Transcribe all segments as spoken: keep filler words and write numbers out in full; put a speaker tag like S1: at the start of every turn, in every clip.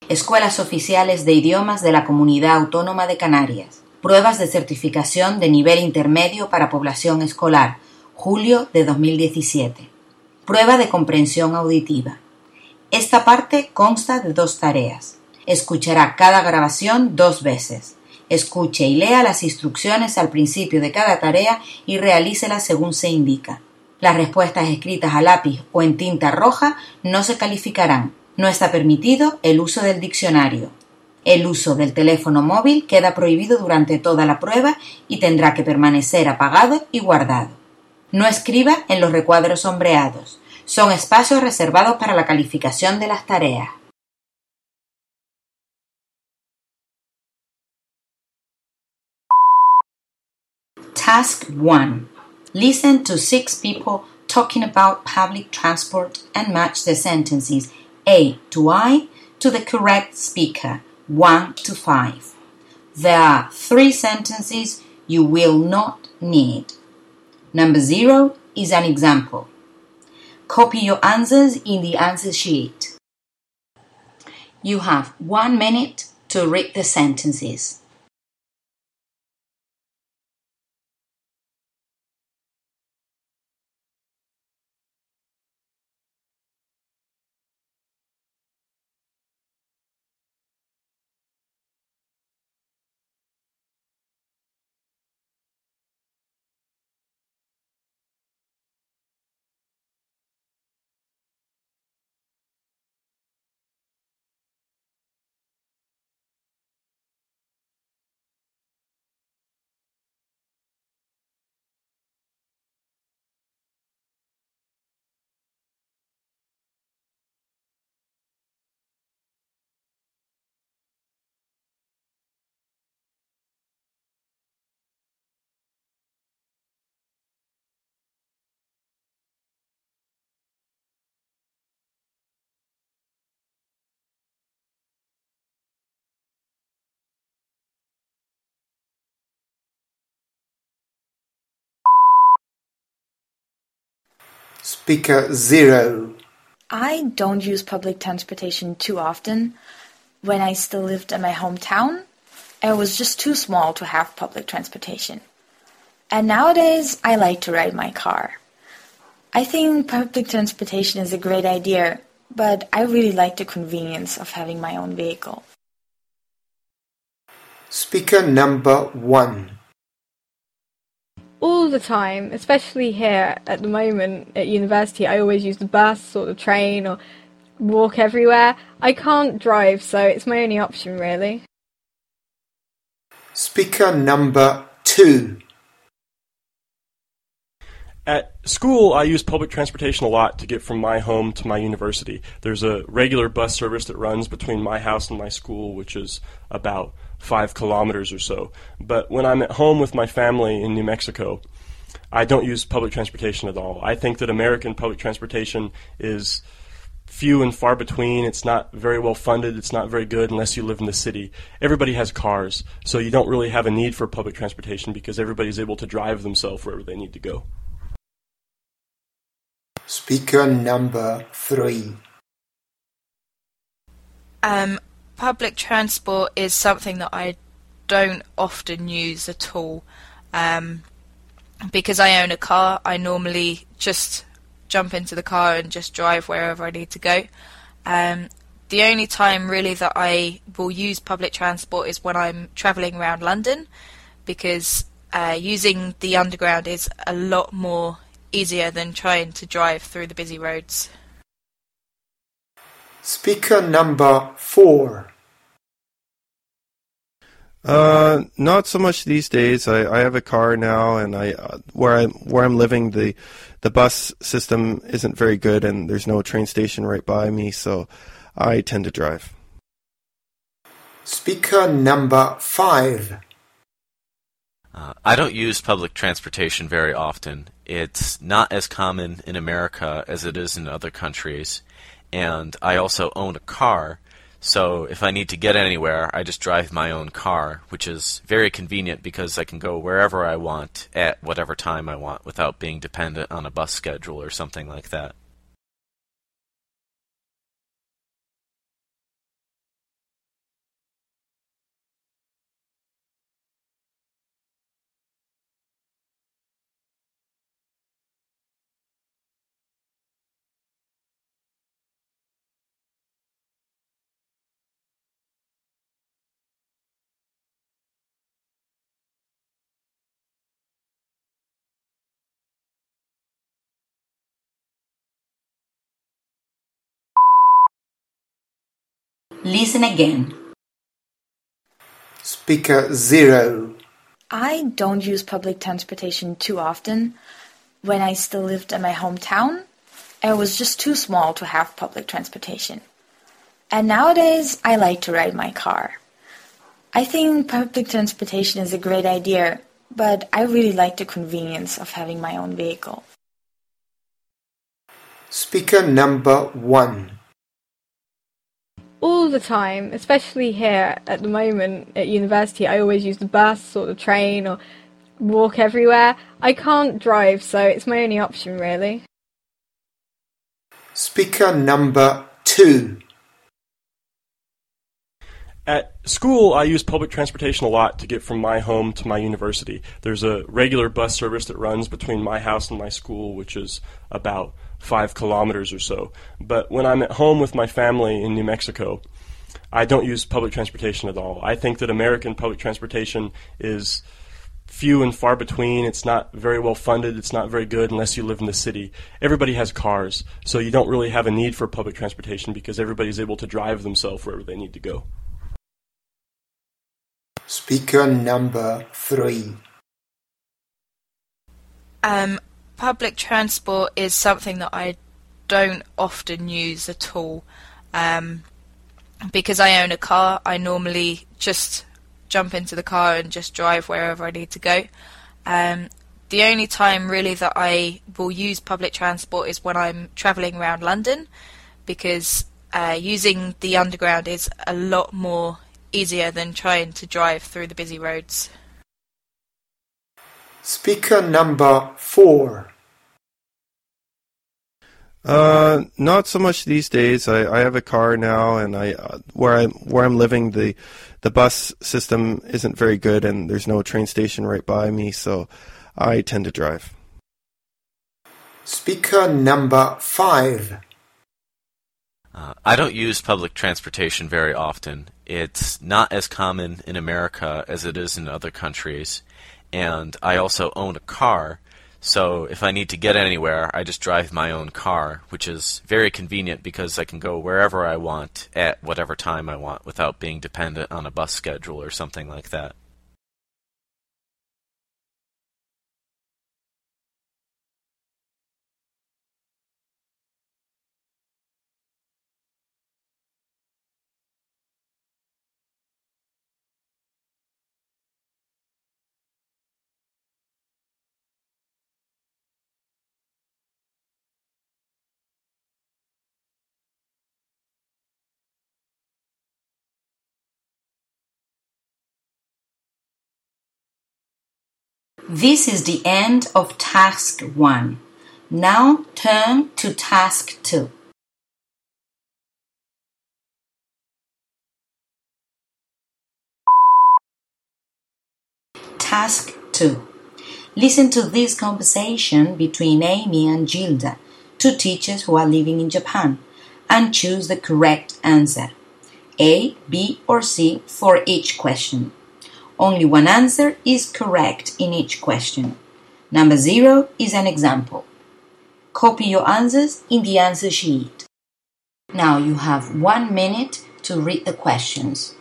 S1: Escuelas Oficiales de Idiomas de la Comunidad Autónoma de Canarias. Pruebas de certificación de nivel intermedio para población escolar, julio de dos mil diecisiete. Prueba de comprensión auditiva. Esta parte consta de dos tareas. Escuchará cada grabación dos veces. Escuche y lea las instrucciones al principio de cada tarea y realícelas según se indica. Las respuestas escritas a lápiz o en tinta roja no se calificarán. No está permitido el uso del diccionario. El uso del teléfono móvil queda prohibido durante toda la prueba y tendrá que permanecer apagado y guardado. No escriba en los recuadros sombreados. Son espacios reservados para la calificación de las tareas. Task one. Listen to six people talking about public transport and match the sentences A to I to the correct speaker, one to five. There are three sentences you will not need. Number zero is an example. Copy your answers in the answer sheet. You have one minute to read the sentences.
S2: Speaker zero.
S3: I don't use public transportation too often. When I still lived in my hometown, I was just too small to have public transportation. And nowadays, I like to ride my car. I think public transportation is a great idea, but I really like the convenience of having my own vehicle.
S2: Speaker number one.
S4: All the time, especially here at the moment at university, I always use the bus or the train or walk everywhere. I can't drive, so it's my only option, really.
S2: Speaker number two.
S5: At school, I use public transportation a lot to get from my home to my university. There's a regular bus service that runs between my house and my school, which is about five kilometers or so. But when I'm at home with my family in New Mexico, I don't use public transportation at all. I think that American public transportation is few and far between. It's not very well funded. It's not very good unless you live in the city. Everybody has cars, so you don't really have a need for public transportation because everybody's able to drive themselves wherever they need to go.
S2: Speaker number three.
S6: Um, public transport is something that I don't often use at all. Um, because I own a car, I normally just jump into the car and just drive wherever I need to go. Um, the only time really that I will use public transport is when I'm travelling around London, because uh, using the underground is a lot more easier than trying to drive through the busy roads.
S2: Speaker number four.
S7: Uh, not so much these days. I, I have a car now, and I uh, where I where I'm living, the the bus system isn't very good, and there's no train station right by me, so I tend to drive.
S2: Speaker number five.
S8: Uh, I don't use public transportation very often. It's not as common in America as it is in other countries, and I also own a car. So if I need to get anywhere, I just drive my own car, which is very convenient because I can go wherever I want at whatever time I want without being dependent on a bus schedule or something like that.
S1: Listen again.
S2: Speaker zero.
S3: I don't use public transportation too often. When I still lived in my hometown, I was just too small to have public transportation. And nowadays, I like to ride my car. I think public transportation is a great idea, but I really like the convenience of having my own vehicle.
S2: Speaker number one.
S4: All the time, especially here at the moment at university, I always use the bus or the train or walk everywhere. I can't drive, so it's my only option, really.
S2: Speaker number two.
S5: At school, I use public transportation a lot to get from my home to my university. There's a regular bus service that runs between my house and my school, which is about five kilometers or so. But when I'm at home with my family in New Mexico, I don't use public transportation at all. I think that American public transportation is few and far between. It's not very well funded. It's not very good unless you live in the city. Everybody has cars, so you don't really have a need for public transportation because everybody's able to drive themselves wherever they need to go.
S2: Speaker number three.
S6: Um, public transport is something that I don't often use at all. Um, because I own a car, I normally just jump into the car and just drive wherever I need to go. Um, the only time really that I will use public transport is when I'm travelling around London, because uh, using the underground is a lot more easier than trying to drive through the busy roads.
S2: Speaker number four.
S7: Uh, not so much these days. I, I have a car now, and I uh, where I where I'm living, the the bus system isn't very good, and there's no train station right by me, so I tend to drive.
S2: Speaker number five.
S8: Uh, I don't use public transportation very often. It's not as common in America as it is in other countries, and I also own a car. So if I need to get anywhere, I just drive my own car, which is very convenient because I can go wherever I want at whatever time I want without being dependent on a bus schedule or something like that.
S1: This is the end of task one. Now turn to task two. Task two. Listen to this conversation between Amy and Gilda, two teachers who are living in Japan, and choose the correct answer. A, B, or C for each question. Only one answer is correct in each question. Number zero is an example. Copy your answers in the answer sheet. Now you have one minute to read the questions.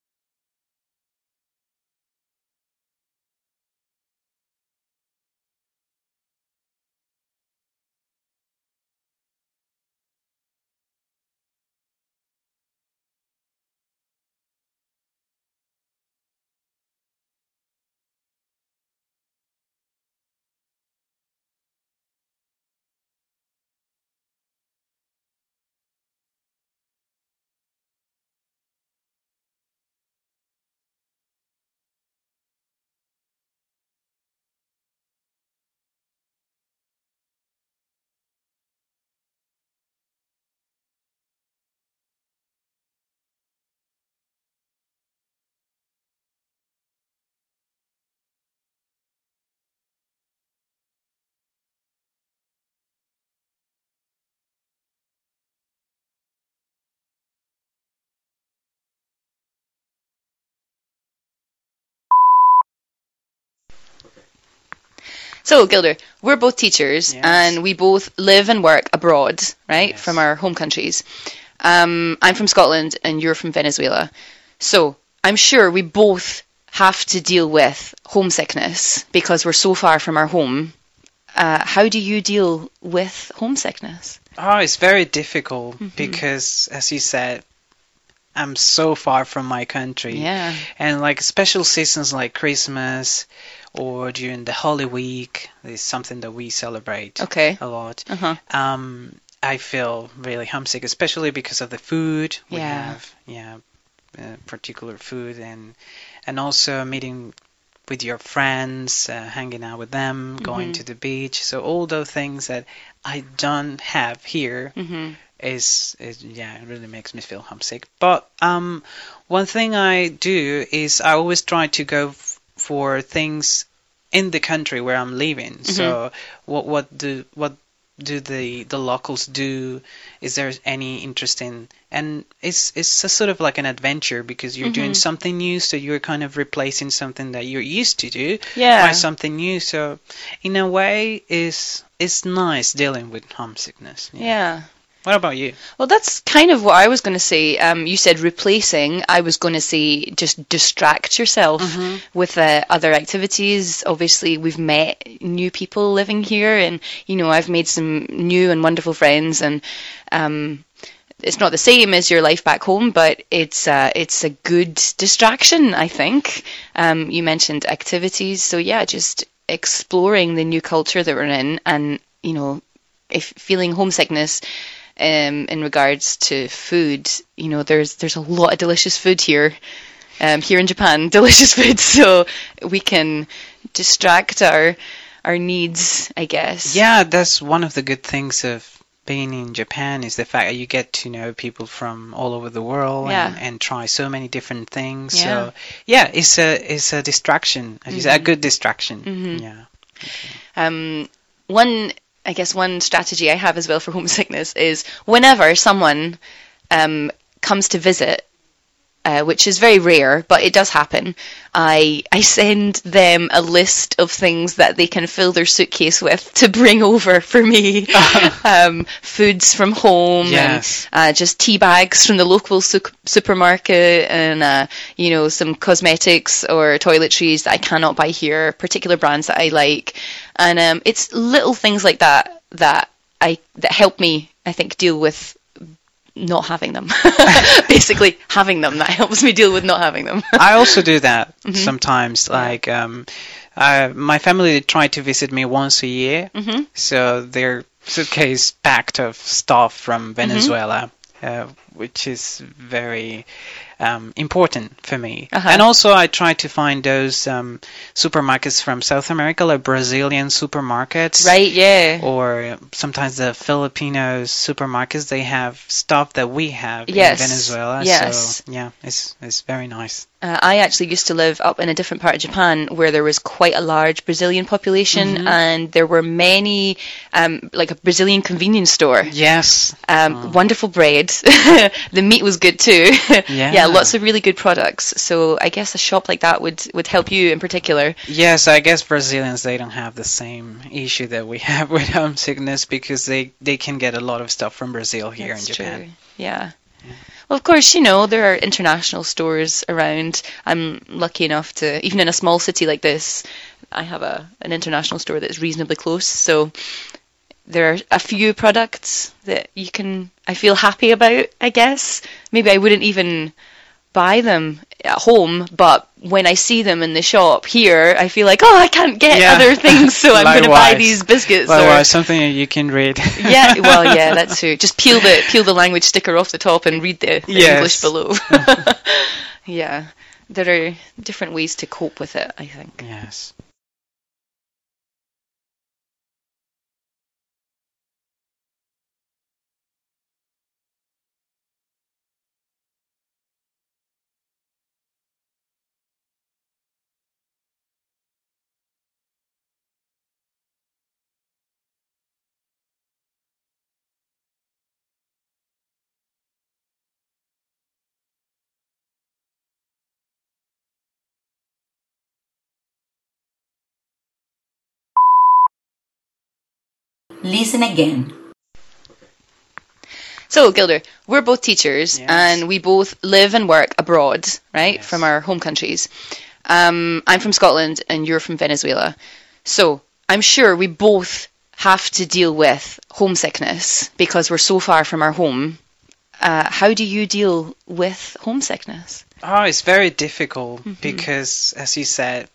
S9: So, Gilder, we're both teachers,
S10: Yes.
S9: and we both live and work abroad, right,
S10: Yes.
S9: from our home countries. Um, I'm from Scotland and you're from Venezuela. So I'm sure we both have to deal with homesickness because we're so far from our home. Uh, how do you deal with homesickness?
S10: Oh, it's very difficult mm-hmm. because, as you said, I'm so far from my country.
S9: Yeah.
S10: And like special seasons like Christmas or during the Holy Week is something that we celebrate
S9: okay.
S10: a lot.
S9: Uh-huh.
S10: Um, I feel really homesick, especially because of the food. We
S9: yeah.
S10: have, yeah, uh, particular food and and also meeting with your friends, uh, hanging out with them, mm-hmm. going to the beach. So all those things that I don't have here
S9: mm-hmm.
S10: is, is, yeah, it really makes me feel homesick. But um, one thing I do is I always try to go f- for things in the country where I'm living. Mm-hmm. So what what do what do the the locals do? Is there any interesting? And it's it's a sort of like an adventure because you're mm-hmm. doing something new, so you're kind of replacing something that you're used to do
S9: yeah.
S10: by something new. So in a way, it's it's nice dealing with homesickness.
S9: Yeah. yeah.
S10: What about you?
S9: Well, that's kind of what I was going to say. Um, you said replacing. I was going to say just distract yourself mm-hmm. with uh, other activities. Obviously, we've met new people living here, and you know, I've made some new and wonderful friends. And um, it's not the same as your life back home, but it's uh, it's a good distraction, I think. Um, you mentioned activities, so yeah, just exploring the new culture that we're in, and you know, if feeling homesickness. Um, in regards to food, you know, there's there's a lot of delicious food here, um, here in Japan, delicious food, so we can distract our our needs, I guess.
S10: Yeah, that's one of the good things of being in Japan is the fact that you get to know people from all over the world
S9: yeah.
S10: and, and try so many different things.
S9: Yeah.
S10: So yeah, it's a it's a distraction, as you said, a good distraction.
S9: Mm-hmm.
S10: Yeah. Okay.
S9: Um, one. I guess one strategy I have as well for homesickness is whenever someone um, comes to visit, uh, which is very rare, but it does happen, I I send them a list of things that they can fill their suitcase with to bring over for me. um, foods from home,
S10: yes.
S9: and uh, just tea bags from the local su- supermarket, and uh, you know, some cosmetics or toiletries that I cannot buy here, particular brands that I like. And um, it's little things like that that I that help me, I think, deal with not having them. Basically, having them, that helps me deal with not having them.
S10: I also do that
S9: mm-hmm.
S10: sometimes. Like um, uh, my family try to visit me once a year,
S9: mm-hmm.
S10: so their suitcase packed of stuff from Venezuela, mm-hmm. uh, which is very um, important for me.
S9: Uh-huh.
S10: And also I try to find those um, supermarkets from South America, like Brazilian supermarkets.
S9: Right, yeah.
S10: Or sometimes the Filipino supermarkets, they have stuff that we have
S9: yes.
S10: in Venezuela.
S9: Yes.
S10: So yeah, it's it's very nice.
S9: Uh, I actually used to live up in a different part of Japan where there was quite a large Brazilian population, mm-hmm. and there were many, um, like a Brazilian convenience store.
S10: Yes.
S9: Um,
S10: oh.
S9: Wonderful bread. The meat was good too.
S10: Yeah.
S9: Yeah, lots of really good products. So I guess a shop like that would, would help you in particular.
S10: Yes, I guess Brazilians, they don't have the same issue that we have with homesickness because they, they can get a lot of stuff from Brazil here
S9: That's
S10: in Japan.
S9: True. Yeah. yeah. Well, of course, you know, there are international stores around. I'm lucky enough to, even in a small city like this, I have a an international store that's reasonably close. So there are a few products that you can, I feel happy about, I guess. Maybe I wouldn't even buy them at home, but when I see them in the shop here, I feel like, oh, I can't get
S10: yeah.
S9: other things, so I'm going to buy these biscuits.
S10: Likewise,
S9: or
S10: something you can read.
S9: yeah, well, yeah, that's true. Just peel the peel the language sticker off the top and read the, the
S10: yes.
S9: English below. Yeah, there are different ways to cope with it, I think.
S10: Yes.
S1: Listen again.
S9: So, Gilder, we're both teachers,
S10: Yes.
S9: and we both live and work abroad, right,
S10: Yes.
S9: from our home countries. Um, I'm from Scotland, and you're from Venezuela. So, I'm sure we both have to deal with homesickness because we're so far from our home. Uh, how do you deal with homesickness?
S10: Oh, it's very difficult because, as you said,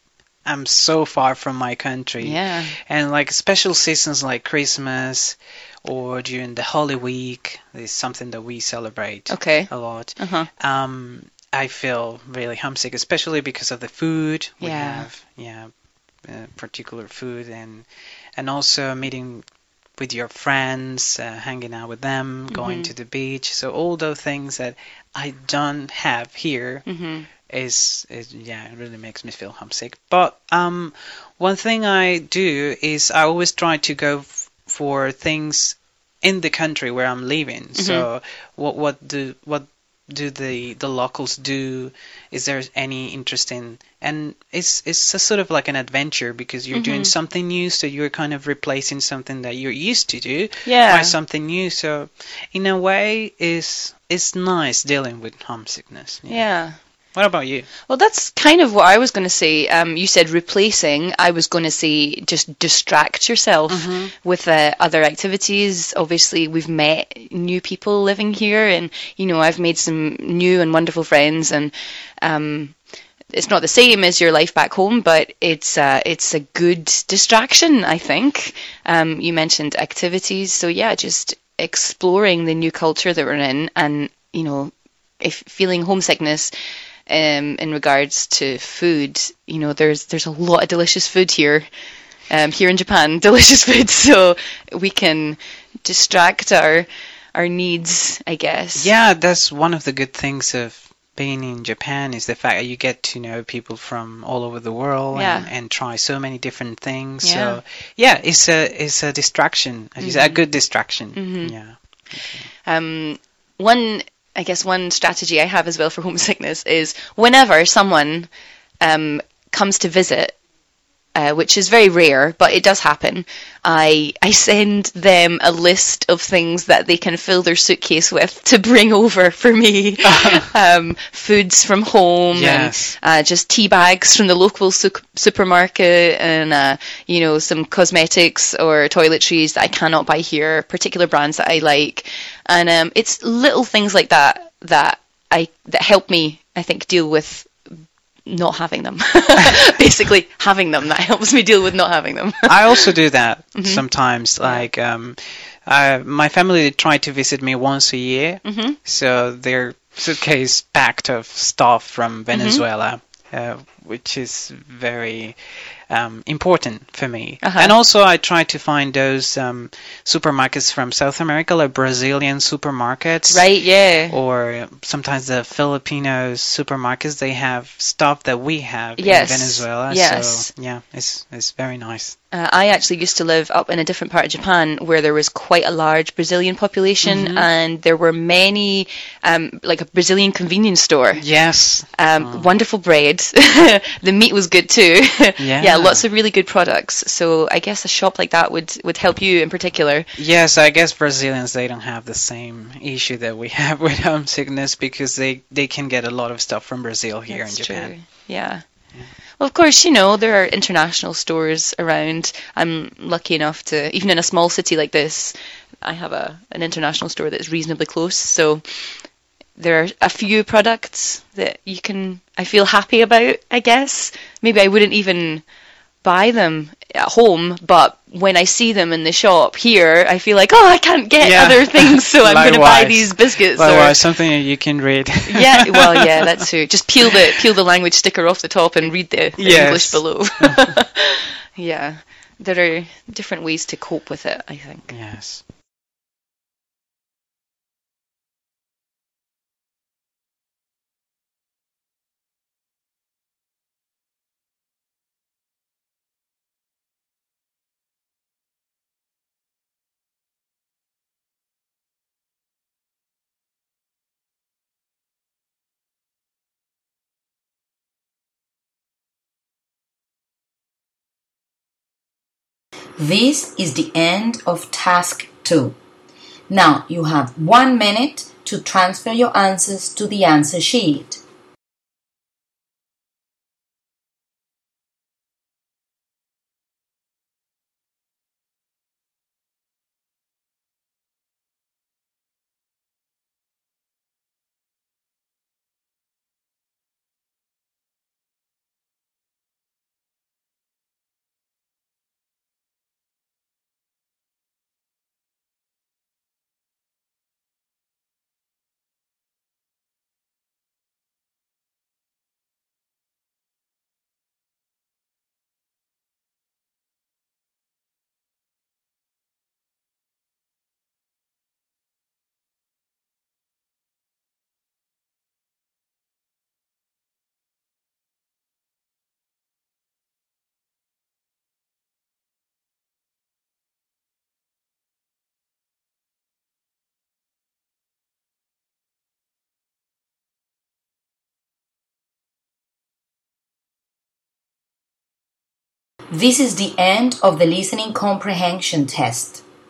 S10: I'm so far from my country.
S9: Yeah.
S10: And like special seasons like Christmas or during the Holy Week is something that we celebrate
S9: Okay.
S10: a lot.
S9: Uh-huh.
S10: Um, I feel really homesick, especially because of the food we
S9: Yeah.
S10: have. Yeah, uh, particular food, and and also meeting with your friends, uh, hanging out with them, going to the beach. So all those things that I don't have here
S9: Mhm.
S10: is, is yeah, it really makes me feel homesick. But um, one thing I do is I always try to go f- for things in the country where I'm living. So what what do what do the the locals do? Is there any interesting? And it's it's a sort of like an adventure because you're doing something new, so you're kind of replacing something that you're used to do
S9: Yeah.
S10: by something new. So in a way, is it's nice dealing with homesickness.
S9: Yeah.
S10: What about you?
S9: Well, that's kind of what I was going to say. Um, you said replacing. I was going to say just distract yourself with uh, other activities. Obviously, we've met new people living here, and you know, I've made some new and wonderful friends. And um, it's not the same as your life back home, but it's uh, it's a good distraction, I think. Um, you mentioned activities, so yeah, just exploring the new culture that we're in, and you know, if feeling homesickness. Um, in regards to food, you know, there's there's a lot of delicious food here, um, here in Japan, delicious food, so we can distract our our needs, I guess.
S10: Yeah, that's one of the good things of being in Japan is the fact that you get to know people from all over the world
S9: Yeah.
S10: and, and try so many different things.
S9: Yeah.
S10: So yeah, it's a it's a distraction. As you said, a good distraction. Yeah.
S9: Um, one, I guess, one strategy I have as well for homesickness is whenever someone um, comes to visit, uh, which is very rare, but it does happen, I I send them a list of things that they can fill their suitcase with to bring over for me. um, foods from home,
S10: Yes.
S9: and uh, just tea bags from the local su- supermarket, and uh, you know, some cosmetics or toiletries that I cannot buy here, particular brands that I like, and um, it's little things like that that I that help me, I think, deal with not having them. Basically, having them, that helps me deal with not having them.
S10: I also do that sometimes. Like, um, uh, my family try to visit me once a year, so their suitcase packed of stuff from Venezuela, uh, which is very um, important for me.
S9: Uh-huh.
S10: And also, I try to find those um, supermarkets from South America, like Brazilian supermarkets.
S9: Right, yeah.
S10: Or sometimes the Filipino supermarkets, they have stuff that we have
S9: Yes,
S10: in Venezuela.
S9: yes.
S10: So, yeah, it's it's very nice.
S9: Uh, I actually used to live up in a different part of Japan where there was quite a large Brazilian population, and there were many, um, like a Brazilian convenience store.
S10: Yes.
S9: Um, Wonderful bread. The meat was good too.
S10: Yeah.
S9: lots of really good products. So I guess a shop like that would, would help you in particular.
S10: Yes, I guess Brazilians, they don't have the same issue that we have with homesickness because they, they can get a lot of stuff from Brazil here
S9: That's
S10: in Japan.
S9: true. Yeah. Well, of course, you know, there are international stores around. I'm lucky enough to, even in a small city like this, I have a an international store that's reasonably close. So there are a few products that you can, I feel happy about, I guess. Maybe I wouldn't even buy them at home, but when I see them in the shop here, I feel like, oh, I can't get
S10: Yeah.
S9: other things, so I'm going to buy
S10: Likewise.
S9: these biscuits.
S10: Likewise,
S9: Or,
S10: something that you can read.
S9: yeah, well, yeah, that's true. Just peel the peel the language sticker off the top and read the, the
S10: Yes.
S9: English below. Yeah, there are different ways to cope with it, I think.
S10: Yes.
S1: This is the end of task two. Now you have one minute to transfer your answers to the answer sheet. This is the end of the listening comprehension test.